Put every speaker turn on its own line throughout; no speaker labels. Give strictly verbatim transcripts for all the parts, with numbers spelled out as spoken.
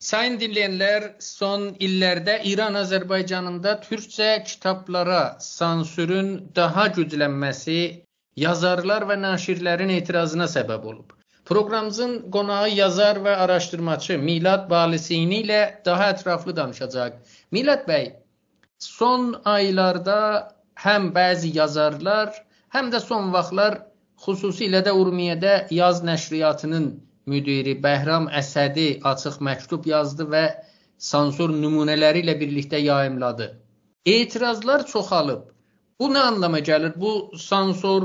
Sayın dinleyenler, son illərdə İran Azərbaycanında türkçə kitablara sansürün daha güclənməsi yazarlar və naşirlərin etirazına səbəb olub. Proqramımızın qonağı yazar və araşdırmaçı Milad Balisini ilə daha ətraflı danışacaq. Milad bəy, son aylarda həm bəzi yazarlar, həm də son vaxtlar xüsusilə də Urmiyədə Yaz Nəşriyyatının müdiri Bəhram Əsədi açıq məktub yazdı və sansur nümunələri ilə birlikdə yayımladı. Etirazlar çoxalıb. Bu nə anlama gəlir? Bu sansur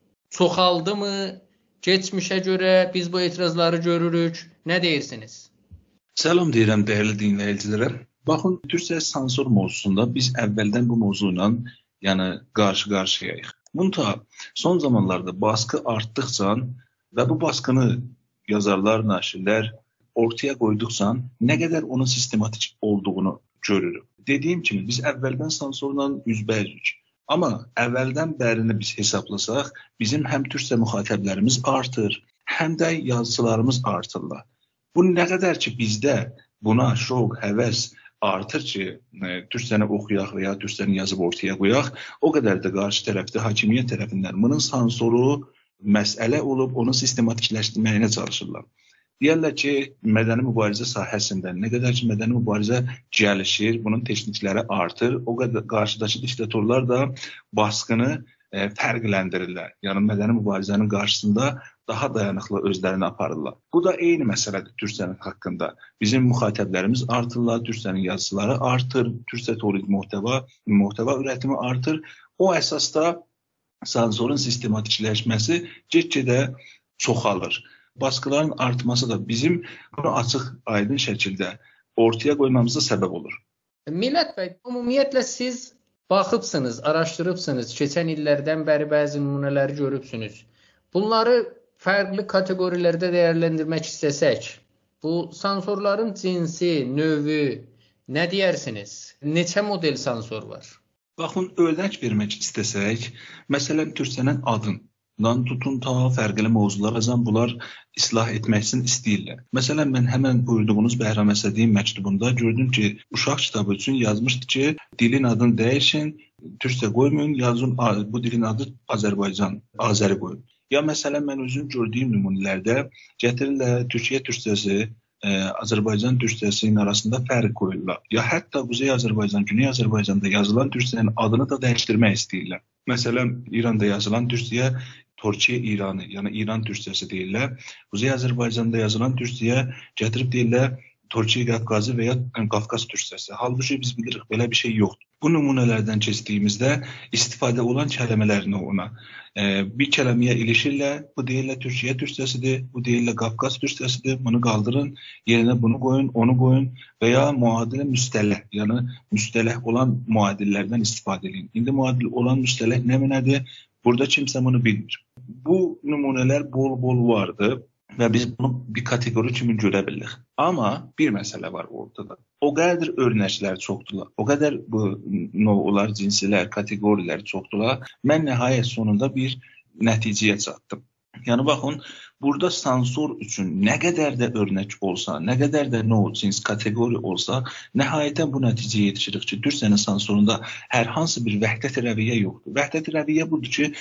çoxaldı mı? Keçmişə görə biz bu etirazları görürük. Nə deyirsiniz?
Salam deyirəm dəyərli dinləyicilərə. Baxın, türkçə sansur mövzusunda biz əvvəldən bu mövzu ilə yəni qarşı-qarşıyayıq. Bununla son zamanlarda baskı artdıqca və bu baskını yazarlar, naşirlər ortaya qoyduqca nə qədər onun sistematik olduğunu görürük. Dediyim kimi biz əvvəldən sansurla üzbəyik. Amma əvvəldən bərini biz hesablasaq, bizim həm türkçə müxatəblərimiz artır, həm də yazıçılarımız artırlar. Bu nə qədər ki bizdə buna şoq, həvəs artır ki, türkçəni oxuyaq və ya türkçəni yazıb ortaya qoyaq, o qədər də qarşı tərəfdə hakimiyyət tərəfindən bunun sansuru məsələ olub, onu sistematikləşdirməyinə çalışırlar. Deyərlər ki, mədəni mübarizə sahəsində nə qədər ki, mədəni mübarizə gəlişir, bunun texnikləri artır, o qədər qarşıdakı diktatorlar da baskını e, fərqləndirirlər. Yəni, mədəni mübarizənin qarşısında daha dayanıqlı özlərini aparırlar. Bu da eyni məsələdir türkçənin haqqında. Bizim müxatəblərimiz artırlar, türkçənin yazıçıları artır, türkçə tolid muhtəva, muhtəva ürətimi artır. O əsasda sansurun sistematikləşməsi get-gedə çoxalır. Baskıların artması da bizim bunu açıq, aydın şəkildə ortaya qoymamıza səbəb olur.
Milad bəy, ümumiyyətlə siz baxıbsınız, araşdırıbsınız, keçən illərdən bəri bəzi nümunələri görübsünüz. Bunları fərqli kateqorilərdə dəyərləndirmək istəsək, bu sansurların cinsi, növü nə deyərsiniz? Neçə model sansur var?
Baxın, örnək vermək istəsək, məsələn, türkçənin adından tutun ta fərqli mövzularacaq bunlar islah etmək üçün istəyirlər. Məsələn, mən həmən buyurduğunuz Bəhram Əsədiyin məktubunda gördüm ki, uşaq kitabı üçün yazmışdı ki, dilin adını dəyişin, türkçə qoymayın, yazın, bu dilin adı Azərbaycan, Azəri qoyun. Ya məsələn, mən özüm gördüyüm nümunələrdə gətirirlər Türkiyə türkçəsi, Azərbaycan türkçəsinin arasında fərq qoyurlar. Ya hətta Quzey Azərbaycan, Güney Azərbaycanda yazılan türkçənin adını da dəyişdirmək istəyirlər. Məsələn, İranda yazılan türkçəyə Türkiyə İranı, yəni İran türkçəsi deyirlər. Quzey Azərbaycanda yazılan türkçəyə gətirib deyirlər Türkiyə Qafqazı və ya Qafqaz türkçəsi. Halbuki biz bilirik, belə bir şey yoxdur. Bu nümunələrdən keçdiyimizdə istifadə olan kəlmələrini ona e, bir kəlməyə ilişirlər, bu deyirlər Türkiyə türkçəsidir, bu deyirlər Qafqaz türkçəsidir, bunu qaldırın, yerinə bunu qoyun, onu qoyun və ya müadilə müstələh, yəni müstələh olan müadillərdən istifadə edin. İndi müadil olan müstələh nə nədir? Burada kimsə bunu bilmir. Bu nümunələr bol-bol vardı və biz bunu bir kateqori kimi görə bilirik. Amma bir məsələ var ortada. O qədər örnəklər çoxdular, o qədər bu novlar, cinsilər, kateqorilər çoxdular. Mən nəhayət sonunda bir nəticəyə çatdım. Yəni baxın, burada sansur üçün nə qədər də örnək olsa, nə qədər də nov, cins, kateqori olsa, nəhayətən bu nəticəyə yetişirik ki, türkçənin sansurunda hər hansı bir vəhdət-i rəviyyə yoxdur. Vəhdət-i rəviyyə budur ki,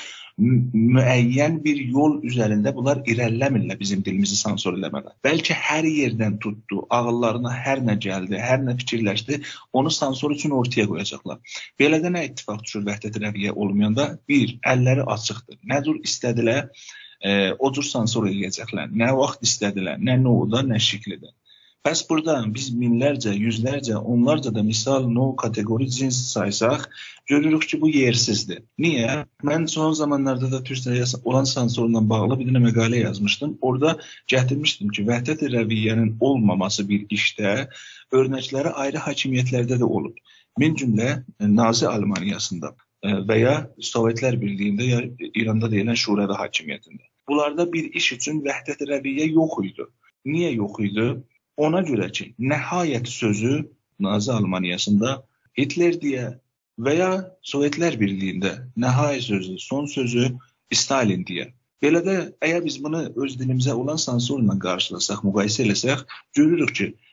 müəyyən bir yol üzərində bunlar irəliləmirlər bizim dilimizi sansur eləmədən. Bəlkə hər yerdən tutdu, ağıllarına hər nə gəldi, hər nə fikirləşdi, onu sansur üçün ortaya qoyacaqlar. Belə də nə ittifaq düşür vəhdət-i rəviyyə olmayanda? Bir, əlləri açıqdır. Nə cür istədilər, e, o cür sansur eləyəcəklər. Nə vaxt istədilər, nə novda, nə şəkildə. Bəs burada biz minlərcə, yüzlərcə, onlarca da misal, nov, kateqori, cins saysaq, görürük ki, bu yersizdir. Niyə? Mən son zamanlarda da türkçəyə olan sansurla bağlı bir dənə məqalə yazmışdım. Orada gətirmişdim ki, vəhdət-i rəviyyənin olmaması bir işdə örnəkləri ayrı hakimiyyətlərdə də olub. Min cümlə Nazi Almaniyasında və ya Sovetlər Birliyində ya İranda deyilən Şurada hakimiyyətində. Bunlarda bir iş üçün vəhdət-i rəviyyə yox idi. Niyə yox idi? Ona görə ki, nəhayət sözü Nazi Almaniyasında Hitler deyə və ya Sovetlər Birliyində nəhayət sözü, son sözü Stalin deyə. Belə də əgər biz bunu öz dilimizə olan sansurla qarşılasaq, müqayisə eləsək, görürük ki,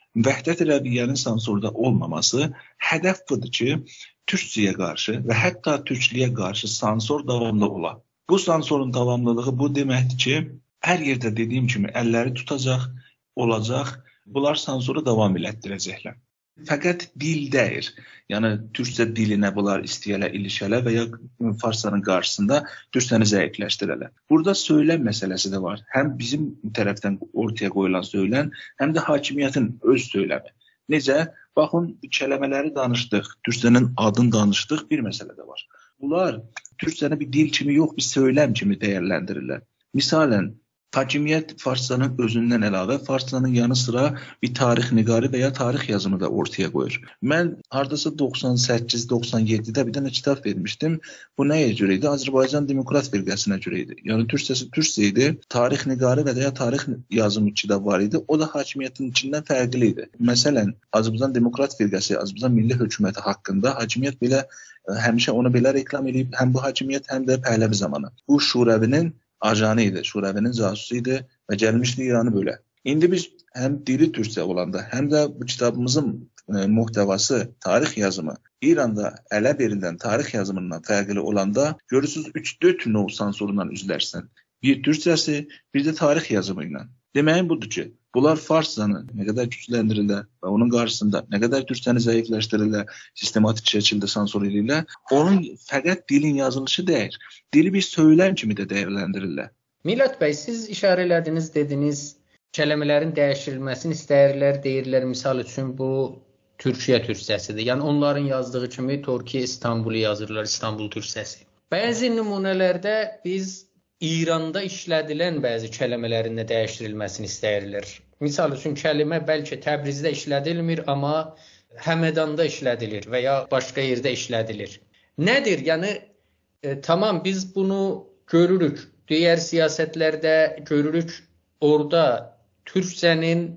Vəhdət Ərəbiyyənin sansurda olmaması hədəf budur ki, türkçəyə qarşı və hətta türkçəliyə qarşı sansur davamlı ola. Bu sansurun davamlılığı bu deməkdir ki, hər yerdə dediyim kimi əlləri tutacaq, olacaq, bunlar sansuru davam elətdirəcəklər. Fəqət dil deyil. Yəni türkçə dilinə bunlar istəyələ, ilişələ və ya farsların qarşısında türkçəni zəifləşdirələ. Burada söyləm məsələsi də var. Həm bizim tərəfdən ortaya qoyulan söyləm, həm də hakimiyyətin öz söyləmi. Necə? Baxın, kəlmələri danışdıq, türkçənin adını danışdıq, bir məsələ də var. Bunlar türkçəni bir dil kimi yox, bir söyləm kimi dəyərləndirirlər. Misalən, hakimiyyət farscanın özündən əlavə farscanın yanı sıra bir tarix niqarı və ya tarix yazımı da ortaya qoyur. Mən hardasa doxsan səkkiz doxsan yeddidə bir dənə kitab vermişdim. Bu nəyə görə idi? Azərbaycan Demokrat Firqəsinə görə idi. Yəni türkçəsi türkçə idi. Tarix niqarı və ya tarix yazımı kitab var idi. O da hakimiyyətin içindən fərqli idi. Məsələn, Azərbaycan Demokrat Firqəsi, Azərbaycan Milli Hökuməti haqqında hakimiyyət belə həmişə onu belə reklam edib, həm bu hakimiyyət, həm də Pəhləvi zamanı. Bu Şurəvinin ajanı idi, Şurəvinin casusu idi və gəlmişdi İranı bölə. İndi biz həm dili türkçə olanda, həm də bu kitabımızın e, muhtəvası, tarix yazımı İranda ələ verilən tarix yazımından fərqli olanda görürsünüz üç dörd növ sansurundan üzlərsən. Bir türkçəsi, bir də tarix yazımı ilə. Deməyim budur ki, bunlar farscanı nə qədər gücləndirirlər və onun qarşısında nə qədər türkçəni zəifləşdirirlər, sistematik şəkildə sansur edirlər, onun fəqət dilin yazılışı deyil, dili bir söyləm kimi də dəyərləndirirlər.
Milad bəy, siz işarə elədiniz, dediniz, kəlmələrin dəyişdirilməsini istəyirlər, deyirlər, misal üçün bu Türkiyə türkçəsidir. Yəni onların yazdığı kimi Türkiyə İstanbul'u yazırlar, İstanbul türkçəsi. Bəzi nümunələrdə biz İranda işlədilən bəzi kəlmələrin də dəyişdirilməsini istəyirlər. Misal üçün, kəlmə bəlkə Təbrizdə işlədilmir, amma Həmədanda işlədilir və ya başqa yerdə işlədilir. Nədir? Yəni, e, tamam biz bunu görürük. Digər siyasətlərdə görürük. Orada türkçənin,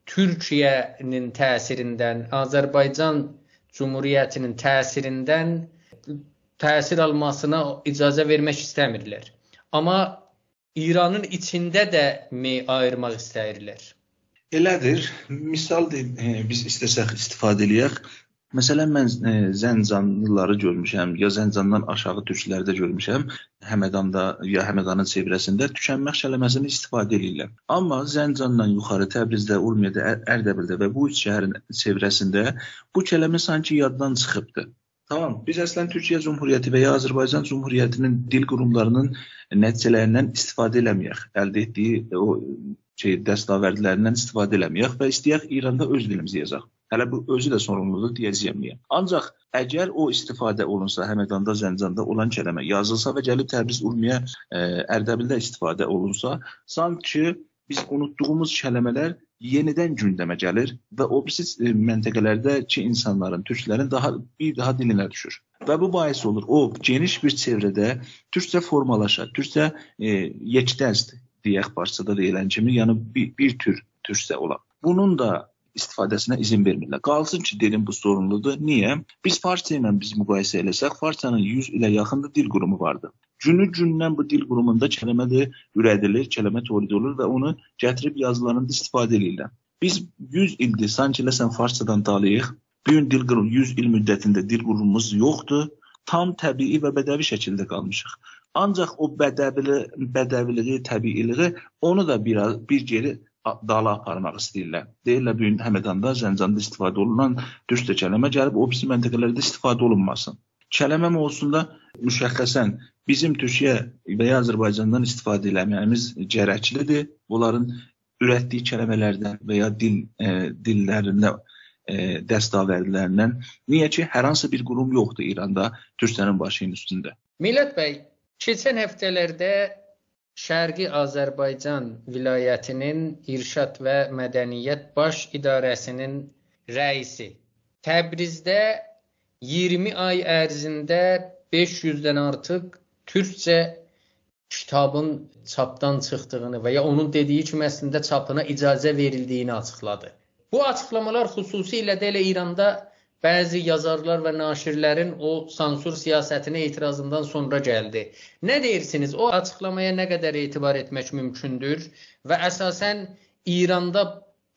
Türkiyənin təsirindən, Azərbaycan Cumhuriyyətinin təsirindən təsir almasına icazə vermək istəmirlər. Amma İranın içində də mi ayırmaq istəyirlər?
Elədir. Misal deyil, biz istəsək istifadə eləyək. Məsələn, mən e, Zəncanlıları görmüşəm, ya Zəncandan aşağı türklərdə görmüşəm. Həmədanda, ya Həmədanın çevrəsində tükənmək kəlməsini istifadə edirlər. Amma Zəncandan yuxarı Təbrizdə, Urmiyədə, Ərdəbildə və bu üç şəhərin çevrəsində bu kəlmə sanki yaddan çıxıbdır. Tamam, biz əslən Türkiyə Cumhuriyyəti və ya Azərbaycan Cumhuriyyətinin dil qurumlarının nəticələrindən istifadə eləməyək, əldə etdiyi o şey, dəstəvərdlərindən istifadə eləməyək və istəyək İranda öz dilimizi yazaq. Hələ bu özü də sorumludur deyəcəyəm niyə. Ancaq əgər o istifadə olunsa, Həmədanda, Zəncanda olan kəlmə yazılsa və gəlib Təbriz, Urmiyə, Ərdəbildə istifadə olunsa, sanki biz unutduğumuz kəlmələr yenidən gündəmə gəlir və o birisi məntəqələrdəki insanların, türklərin daha bir daha dilinə düşür. Və bu bahis olur, o geniş bir çevrədə türkçə formalaşa, türkçə e, yekdəst deyək farsçada deyilən kimi, yəni bir, bir tür türkçə ola. Bunun da istifadəsinə izin vermirlər. Qalsın ki, dedim bu sorumludur. Niyə? Biz farsça ilə biz müqayisə eləsək, farsçanın yüz ilə yaxın da dil qurumu vardır. Günü gündən bu dil qurumunda kəlmə də ürədilir, kəlmə tolid olur və onu gətirib yazılarında istifadə edirlər. Biz yüz ildir, sanki eləsən farsçadan dalayıq, bu gün dil qurumu yüz il müddətində dil qurumumuz yoxdur, tam təbii və bədəvi şəkildə qalmışıq. Ancaq o bədəvili, bədəviliği, təbiiliği onu da biraz bir geri dala aparmaq istəyirlər. Deyirlər, bu gün Həmədanda, Zəncanda istifadə olunan türkçə kəlmə gəlib o birisi məntəqələrdə istifadə olunmasın. Kəlməm olsun da müşəxxəsən bizim Türkiyə və ya Azərbaycandan istifadə eləməyimiz gərəklidir. Bunların ürətdiyi kəlmələrdən və ya dil, e, dillərində e, dəstəvərdlərindən. Niyə ki, hər hansı bir qurum yoxdur İranda türkçənin başının üstündə.
Milad bəy, keçən həftələrdə Şərqi Azərbaycan vilayətinin İrşad və Mədəniyyət Baş İdarəsinin rəisi Təbrizdə iyirmi ay ərzində beş yüzdən artıq türkçə kitabın çapdan çıxdığını və ya onun dediyi kimi əslində çapına icazə verildiyini açıqladı. Bu açıqlamalar xüsusilə də elə İranda bəzi yazarlar və naşirlərin o sansur siyasətinə etirazından sonra gəldi. Nə deyirsiniz? O açıqlamaya nə qədər etibar etmək mümkündür və əsasən İranda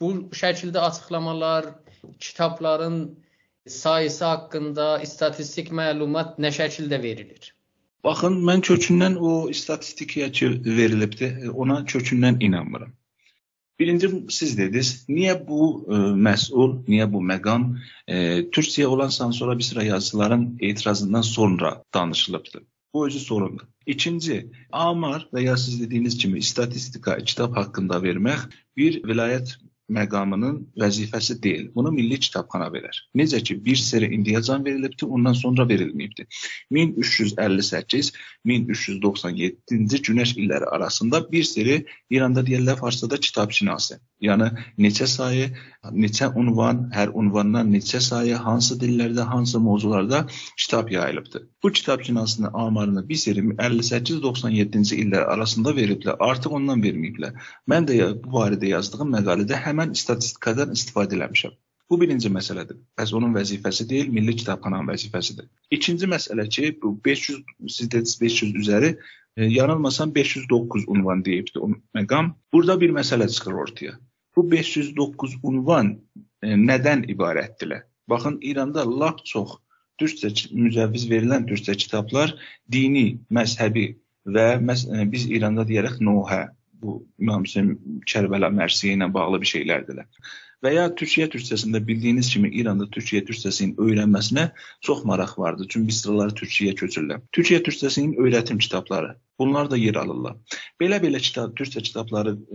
bu şəkildə açıqlamalar, kitabların sayısı haqqında istatistik məlumat nə şəkildə verilir?
Baxın, mən kökündən o istatistikaya ki verilibdir, ona kökündən inanmıram. Birinci siz dediniz, niyə bu e, məsul, niyə bu məqam e, Türkçəyə olan sansura bir sıra yazıların etirazından sonra danışılıbdır. Bu özü sorundur. İkinci, amar və ya siz dediyiniz kimi istatistika, kitab haqqında vermək bir vilayət məqamının vəzifəsi deyil. Bunu Milli Kitabxana verər. Necə ki, bir seri indiyacan verilibdir, ondan sonra verilməyibdir. min üç yüz əlli səkkiz - min üç yüz doxsan yeddinci günəş illəri arasında bir seri İranda deyirlər farsçada kitabşinası. Yəni neçə sayı, neçə unvan, hər unvandan neçə sayı, hansı dillərdə, hansı mövzularda kitab yayılıbdır. Bu kitabşinasının amarını bir seri əlli səkkiz - doxsan yeddinci illər arasında veriblər. Artıq ondan verməyiblər. Mən də bu barədə yazdığım məqalədə həmən statistikadan istifadə eləmişəm. Bu birinci məsələdir. Bəs onun vəzifəsi deyil, Milli Kitabxananın vəzifəsidir. İkinci məsələ ki, bu beş yüz, siz dediniz beş yüz üzəri, e, yanılmasam beş yüz doqquz unvan deyibdi o məqam. Burada bir məsələ çıxır ortaya. Bu beş yüz doqquz unvan e, nədən ibarətdirlər? Baxın, İranda lap çox türkçə mücəvviz verilən türkçə kitablar dini, məzhəbi və məs e, biz İranda deyərək nohə, bu İmam Hüseyin Kərbəla Mərsiyə ilə bağlı bir şeylərdirlər. Və ya Türkiyə türkçəsində bildiyiniz kimi İranda Türkiyə türkçəsinin öyrənməsinə çox maraq vardır. Çünki bir sıraları Türkiyəyə köçürlər. Türkiyə türkçəsinin öyrətim kitabları, bunlar da yer alırlar. Belə-belə kitab, türkçə kitabları e,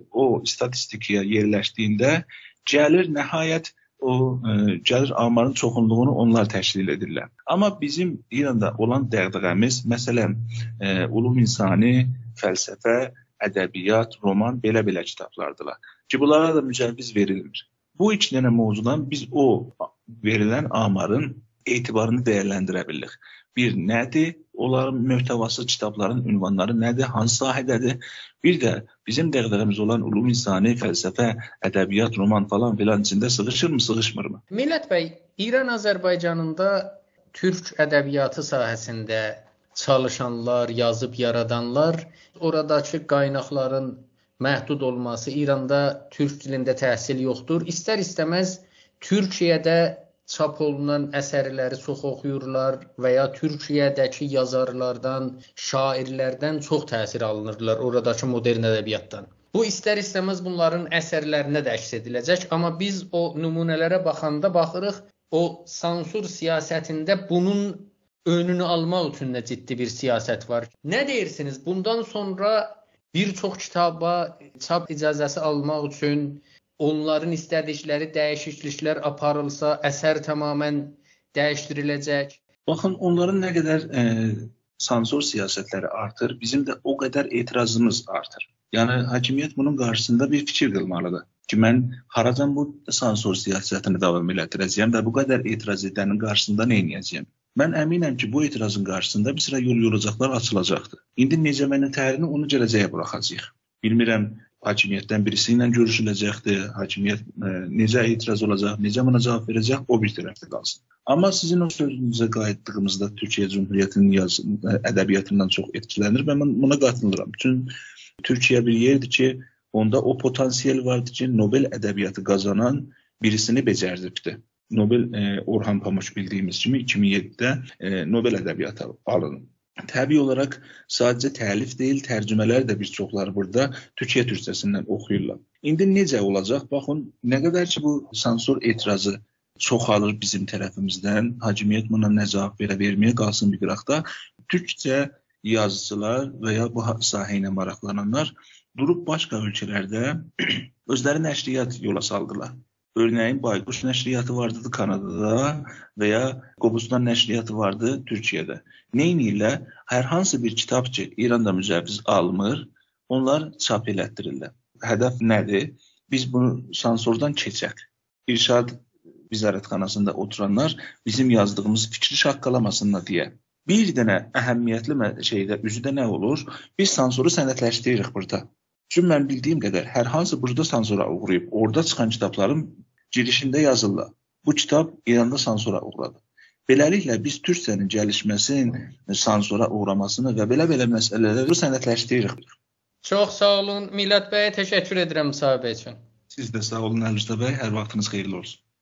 o statistikaya yerləşdiyində gəlir nəhayət o e, gəlir amarın çoxunluğunu onlar təşkil edirlər. Amma bizim İranda olan dəğdəğəmiz, məsələn, e, ulum insani, fəlsəfə, ədəbiyyat, roman, belə-belə kitablardılar. Ki, bunlara da mücəvviz verilmir. Bu iki dənə mövzudan biz o verilən amarın etibarını dəyərləndirə bilirik. Bir, nədir? Onların möhtəvası kitabların ünvanları nədir? Hansı sahədədir? Bir də bizim dəğdəğəmiz olan ulum insani, fəlsəfə, ədəbiyyat, roman falan filan içində sığışırmı, sığışmırmı?
Millət bəy, İran Azərbaycanında türk ədəbiyyatı sahəsində çalışanlar, yazıb yaradanlar, oradakı qaynaqların məhdud olması, İranda türk dilində təhsil yoxdur. İstər-istəməz Türkiyədə çap olunan əsərləri çox oxuyurlar və ya Türkiyədəki yazarlardan, şairlərdən çox təsir alınırlar oradakı modern ədəbiyyatdan. Bu istər-istəməz bunların əsərlərinə də əks ediləcək, amma biz o nümunələrə baxanda baxırıq, o sansur siyasətində bunun önünü almaq üçün də ciddi bir siyasət var. Nə deyirsiniz? Bundan sonra bir çox kitaba çap icazəsi almaq üçün onların istədikləri dəyişikliklər aparılsa, əsər tamamən dəyişdiriləcək.
Baxın, onların nə qədər e, sansur siyasətləri artır, bizim də o qədər etirazımız artır. Yəni, hakimiyyət bunun qarşısında bir fikir qılmalıdır. Ki, mən haracan bu sansur siyasətini davam elətdirəcəyəm və bu qədər etiraz edənin qarşısında nə edəcəyəm? Mən əminəm ki, bu etirazın qarşısında bir sıra yol yoracaqlar açılacaqdır. İndi necə və nətərini onu gələcəyə buraxacaq. Bilmirəm, hakimiyyətdən birisi ilə görüşüləcəkdir, hakimiyyət e, necə etiraz olacaq, necə buna cavab verəcək, o bir tərəfdə qalsın. Amma sizin o sözünüzə qayıtdığımızda Türkiyə Cümhuriyyətinin yaz, ədəbiyyatından çox etkilənir və mən buna qatılıram. Çünki Türkiyə bir yerdir ki, onda o potansiyel vardır ki, Nobel ədəbiyyatı qazanan birisini becərdibdir. Nobel e, Orhan Pamuk bildiyimiz kimi iki min yeddidə e, Nobel ədəbiyyatı alınıb. Təbii olaraq sadəcə təlif deyil, tərcümələr də bir çoxları burada Türkiyə türkçəsindən oxuyurlar. İndi necə olacaq? Baxın, nə qədər ki bu sansur etirazı çoxalır bizim tərəfimizdən, hakimiyyət buna nə cavab verə verməyə qalsın bir qıraqda, türkçə yazıcılar və ya bu sahə ilə maraqlananlar durub başqa ölkələrdə özləri nəşriyyat yola saldılar. Örneğin Bayquş nəşriyyatı vardı Kanadada və ya Qobustan nəşriyyatı vardı Türkiyədə. Neyniylə? Hər hansı bir kitab ki, İranda mücəvviz almır, onlar çap elətdirirlər. Hədəf nədir? Biz bunu sansurdan keçək. İrşad Vizarətxanasında oturanlar bizim yazdığımız fikri şaqqalamasınlar deyə. Bir dənə əhəmiyyətli şeydə üzüdə nə olur? Biz sansuru sənədləşdiririk burada. Çünki mən bildiyim qədər hər hansı burada sansura uğrayıb, orada çıxan kitabların girişində yazırlar. Bu kitab İranda sansura uğradı. Beləliklə biz türkçənin gəlişməsinin sansura uğramasını və belə-belə məsələləri sənədləşdiririk.
Çox sağ olun. Millət bəyə təşəkkür edirəm müsahibə üçün.
Siz də sağ olun Əlirza bəy, hər vaxtınız xeyirli olsun.